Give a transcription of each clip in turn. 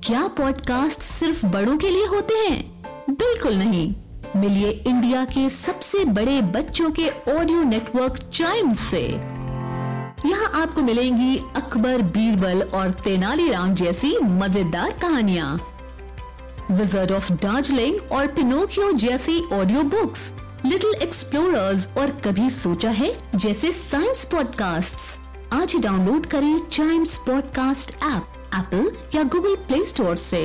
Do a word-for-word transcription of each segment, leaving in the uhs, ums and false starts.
क्या पॉडकास्ट सिर्फ बड़ों के लिए होते हैं? बिल्कुल नहीं। मिलिए इंडिया के सबसे बड़े बच्चों के ऑडियो नेटवर्क चाइम्स से। यहाँ आपको मिलेंगी अकबर, बीरबल और तेनालीराम जैसी मजेदार कहानियाँ, विज़र्ड ऑफ दार्जिलिंग और पिनोकियो जैसी ऑडियो बुक्स, लिटिल एक्सप्लोरर्स और कभी सोचा है जैसे साइंस पॉडकास्ट्स। आज ही डाउनलोड करें चाइम्स पॉडकास्ट ऐप एप्पल या गूगल प्ले स्टोर से।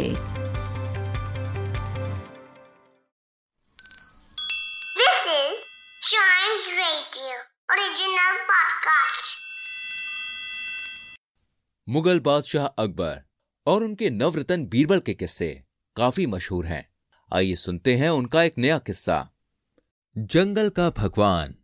This is Chimes Radio original podcast. Mughal बादशाह अकबर और उनके नवरत्न बीरबल के किस्से काफी मशहूर हैं। आइए सुनते हैं उनका एक नया किस्सा, जंगल का भगवान।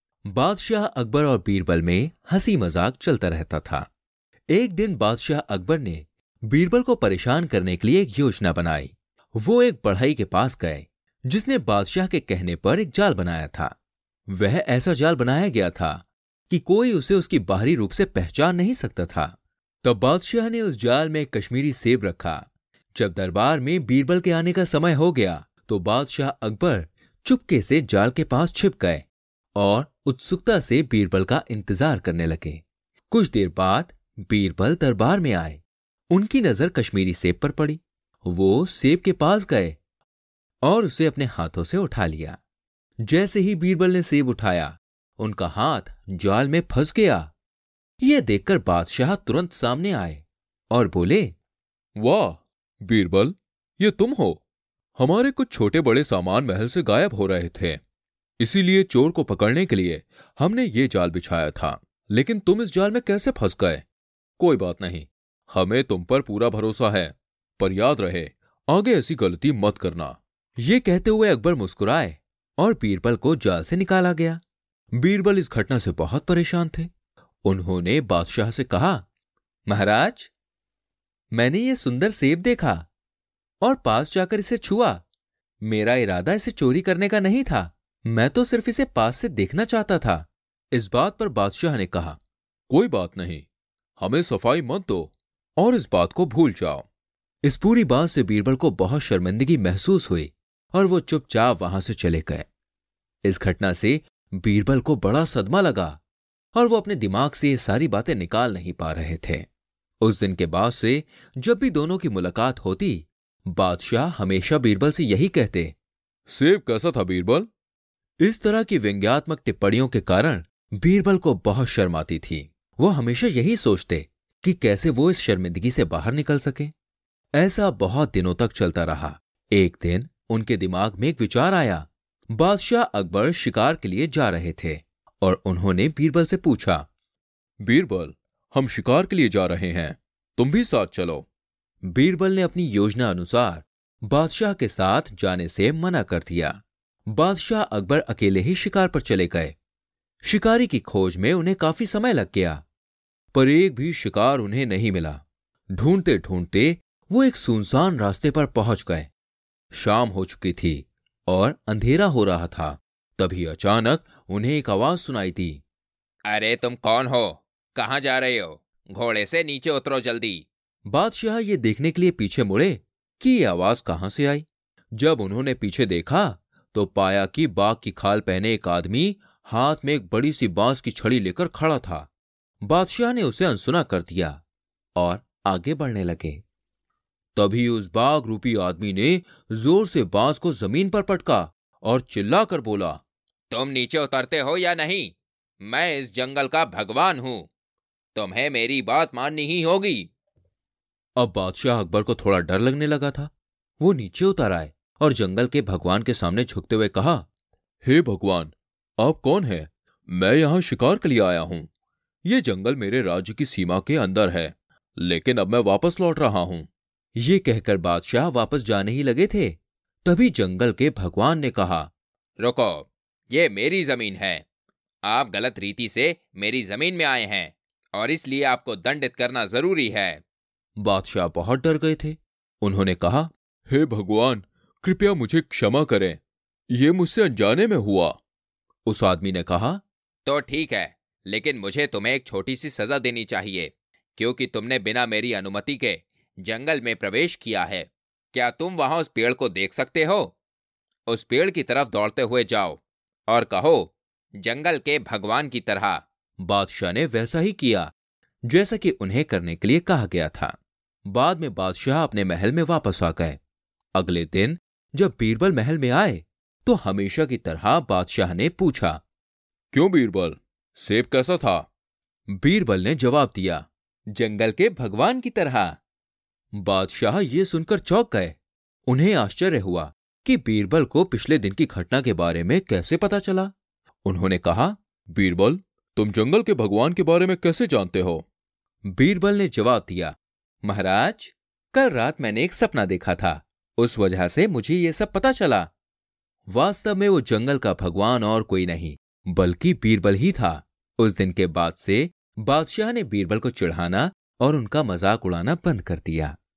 बादशाह अकबर और बीरबल में हंसी मजाक चलता रहता था। एक दिन बादशाह अकबर ने बीरबल को परेशान करने के लिए एक योजना बनाई। वो एक बढ़ई के पास गए जिसने बादशाह के कहने पर एक जाल बनाया था। वह ऐसा जाल बनाया गया था कि कोई उसे उसकी बाहरी रूप से पहचान नहीं सकता था। तब बादशाह ने उस जाल में एक कश्मीरी सेब रखा। जब दरबार में बीरबल के आने का समय हो गया तो बादशाह अकबर चुपके से जाल के पास छिप गए और उत्सुकता से बीरबल का इंतजार करने लगे। कुछ देर बाद बीरबल दरबार में आए। उनकी नजर कश्मीरी सेब पर पड़ी। वो सेब के पास गए और उसे अपने हाथों से उठा लिया। जैसे ही बीरबल ने सेब उठाया, उनका हाथ जाल में फंस गया। यह देखकर बादशाह तुरंत सामने आए और बोले, वाह बीरबल, ये तुम हो। हमारे कुछ छोटे बड़े सामान महल से गायब हो रहे थे, इसीलिए चोर को पकड़ने के लिए हमने ये जाल बिछाया था, लेकिन तुम इस जाल में कैसे फंस गए? कोई बात नहीं, हमें तुम पर पूरा भरोसा है, पर याद रहे आगे ऐसी गलती मत करना। ये कहते हुए अकबर मुस्कुराए और बीरबल को जाल से निकाला गया। बीरबल इस घटना से बहुत परेशान थे। उन्होंने बादशाह से कहा, महाराज, मैंने ये सुंदर सेब देखा और पास जाकर इसे छुआ। मेरा इरादा इसे चोरी करने का नहीं था, मैं तो सिर्फ इसे पास से देखना चाहता था। इस बात पर बादशाह ने कहा, कोई बात नहीं, हमें सफाई मत दो और इस बात को भूल जाओ। इस पूरी बात से बीरबल को बहुत शर्मिंदगी महसूस हुई और वो चुपचाप वहां से चले गए। इस घटना से बीरबल को बड़ा सदमा लगा और वो अपने दिमाग से ये सारी बातें निकाल नहीं पा रहे थे। उस दिन के बाद से जब भी दोनों की मुलाकात होती, बादशाह हमेशा बीरबल से यही कहते, सेब कैसा था बीरबल? इस तरह की व्यंग्यात्मक टिप्पणियों के कारण बीरबल को बहुत शर्म आती थी। वो हमेशा यही सोचते कि कैसे वो इस शर्मिंदगी से बाहर निकल सके। ऐसा बहुत दिनों तक चलता रहा। एक दिन उनके दिमाग में एक विचार आया। बादशाह अकबर शिकार के लिए जा रहे थे और उन्होंने बीरबल से पूछा, बीरबल, हम शिकार के लिए जा रहे हैं, तुम भी साथ चलो। बीरबल ने अपनी योजना अनुसार बादशाह के साथ जाने से मना कर दिया। बादशाह अकबर अकेले ही शिकार पर चले गए। शिकारी की खोज में उन्हें काफी समय लग गया, पर एक भी शिकार उन्हें नहीं मिला। ढूंढते ढूंढते वो एक सुनसान रास्ते पर पहुंच गए। शाम हो चुकी थी और अंधेरा हो रहा था। तभी अचानक उन्हें एक आवाज सुनाई दी, अरे तुम कौन हो? कहां जा रहे हो? घोड़े से नीचे उतरो जल्दी। बादशाह ये देखने के लिए पीछे मुड़े कि ये आवाज कहां से आई। जब उन्होंने पीछे देखा तो पाया कि बाघ की खाल पहने एक आदमी हाथ में एक बड़ी सी बांस की छड़ी लेकर खड़ा था। बादशाह ने उसे अनसुना कर दिया और आगे बढ़ने लगे। तभी उस बाघ रूपी आदमी ने जोर से बांस को जमीन पर पटका और चिल्लाकर बोला, तुम नीचे उतरते हो या नहीं? मैं इस जंगल का भगवान हूं, तुम्हें मेरी बात माननी ही होगी। अब बादशाह अकबर को थोड़ा डर लगने लगा था। वो नीचे उतर आए और जंगल के भगवान के सामने झुकते हुए कहा, हे भगवान, आप कौन हैं? मैं यहां शिकार के लिए आया हूं। ये जंगल मेरे राज्य की सीमा के अंदर है, लेकिन अब मैं वापस लौट रहा हूं। ये कहकर बादशाह वापस जाने ही लगे थे। तभी जंगल के भगवान ने कहा, रुको, ये मेरी जमीन है। आप गलत रीति से मेरी जमीन में आए हैं और इसलिए आपको दंडित करना जरूरी है। बादशाह बहुत डर गए थे। उन्होंने कहा, हे भगवान, कृपया मुझे क्षमा करें, ये मुझसे अनजाने में हुआ। उस आदमी ने कहा, तो ठीक है, लेकिन मुझे तुम्हें एक छोटी सी सजा देनी चाहिए, क्योंकि तुमने बिना मेरी अनुमति के जंगल में प्रवेश किया है। क्या तुम वहां उस पेड़ को देख सकते हो? उस पेड़ की तरफ दौड़ते हुए जाओ और कहो, जंगल के भगवान की तरह। बादशाह ने वैसा ही किया जैसा कि उन्हें करने के लिए कहा गया था। बाद में बादशाह अपने महल में वापस आ गए। अगले दिन जब बीरबल महल में आए तो हमेशा की तरह बादशाह ने पूछा, क्यों बीरबल, सेब कैसा था? बीरबल ने जवाब दिया, जंगल के भगवान की तरह। बादशाह ये सुनकर चौंक गए। उन्हें आश्चर्य हुआ कि बीरबल को पिछले दिन की घटना के बारे में कैसे पता चला। उन्होंने कहा, बीरबल, तुम जंगल के भगवान के बारे में कैसे जानते हो? बीरबल ने जवाब दिया, महाराज, कल रात मैंने एक सपना देखा था, उस वजह से मुझे यह सब पता चला। वास्तव में वो जंगल का भगवान और कोई नहीं बल्कि बीरबल ही था। उस दिन के बाद से बादशाह ने बीरबल को चिढ़ाना और उनका मजाक उड़ाना बंद कर दिया।